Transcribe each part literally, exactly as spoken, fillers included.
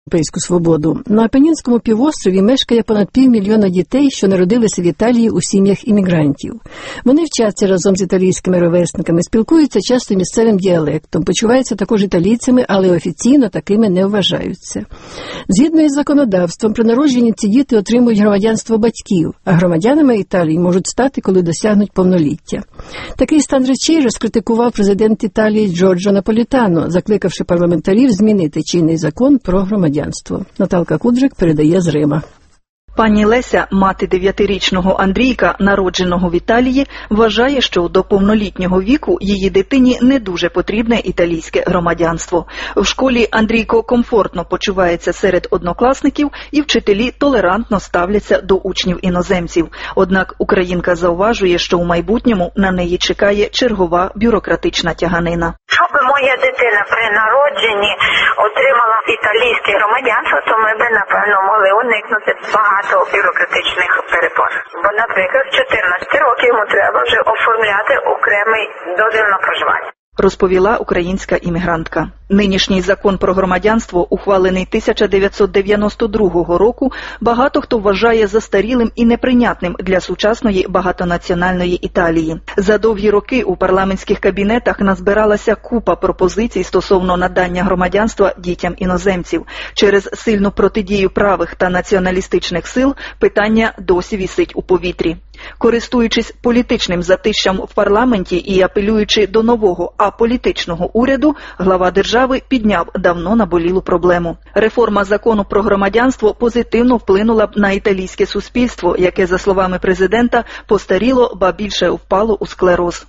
Європейську свободу. На Апенінському півострові мешкає понад півмільйона дітей, що народилися в Італії у сім'ях іммігрантів. Вони вчаться разом з італійськими ровесниками, спілкуються часто місцевим діалектом, почуваються також італійцями, але офіційно такими не вважаються. Згідно із законодавством, при народженні ці діти отримують громадянство батьків, а громадянами Італії можуть стати, коли досягнуть повноліття. Такий стан речей розкритикував президент Італії Джорджо Наполітано, закликавши парламентарів змінити чинний закон про громадянство. Наталка Кудрик передає з Рима. Пані Леся, мати дев'ятирічного Андрійка, народженого в Італії, вважає, що до повнолітнього віку її дитині не дуже потрібне італійське громадянство. В школі Андрійко комфортно почувається серед однокласників і вчителі толерантно ставляться до учнів-іноземців. Однак українка зауважує, що у майбутньому на неї чекає чергова бюрократична тяганина. Щоб моя дитина при народженні отримала італійське громадянство, то ми б, напевно, могли уникнути багато бюрократичних перепон. Бо, наприклад, з чотирнадцяти років йому треба вже оформляти окремий дозвіл на проживання. Розповіла українська іммігрантка. Нинішній закон про громадянство, ухвалений тисяча дев'ятсот дев'яносто другого року, багато хто вважає застарілим і неприйнятним для сучасної багатонаціональної Італії. За довгі роки у парламентських кабінетах назбиралася купа пропозицій стосовно надання громадянства дітям іноземців. Через сильну протидію правих та націоналістичних сил питання досі вісить у повітрі. Користуючись політичним затищем в парламенті і апелюючи до нового аполітичного уряду, глава держави підняв давно наболілу проблему. Реформа закону про громадянство позитивно вплинула б на італійське суспільство, яке, за словами президента, постаріло, ба більше впало у склероз.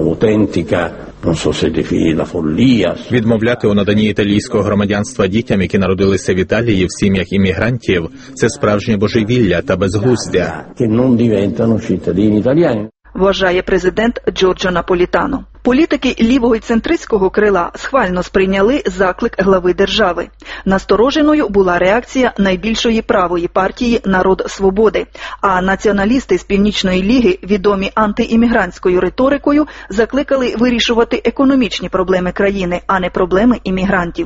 Відмовляти у наданні італійського громадянства дітям, які народилися в Італії в сім'ях іммігрантів, це справжнє божевілля та безглуздя. Вважає президент Джорджо Наполітано. Політики лівого і центристського крила схвально сприйняли заклик глави держави. Настороженою була реакція найбільшої правої партії «Народ свободи», а націоналісти з Північної Ліги, відомі антиіммігрантською риторикою, закликали вирішувати економічні проблеми країни, а не проблеми іммігрантів.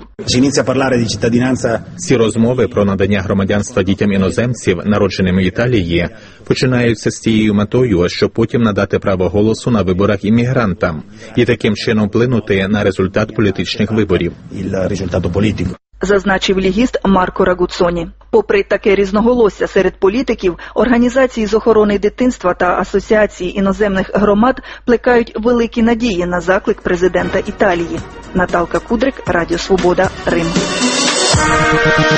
Ці розмови про надання громадянства дітям іноземців, народженим в Італії, починаються з тією метою, щоб потім надати право голосу на виборах іммігрантам і таким чином вплинути на результат політичних виборів. Зазначив лігіст Марко Рагуцоні. Попри таке різноголосся серед політиків, організації з охорони дитинства та асоціації іноземних громад плекають великі надії на заклик президента Італії. Наталка Кудрик, Радіо Свобода, Рим.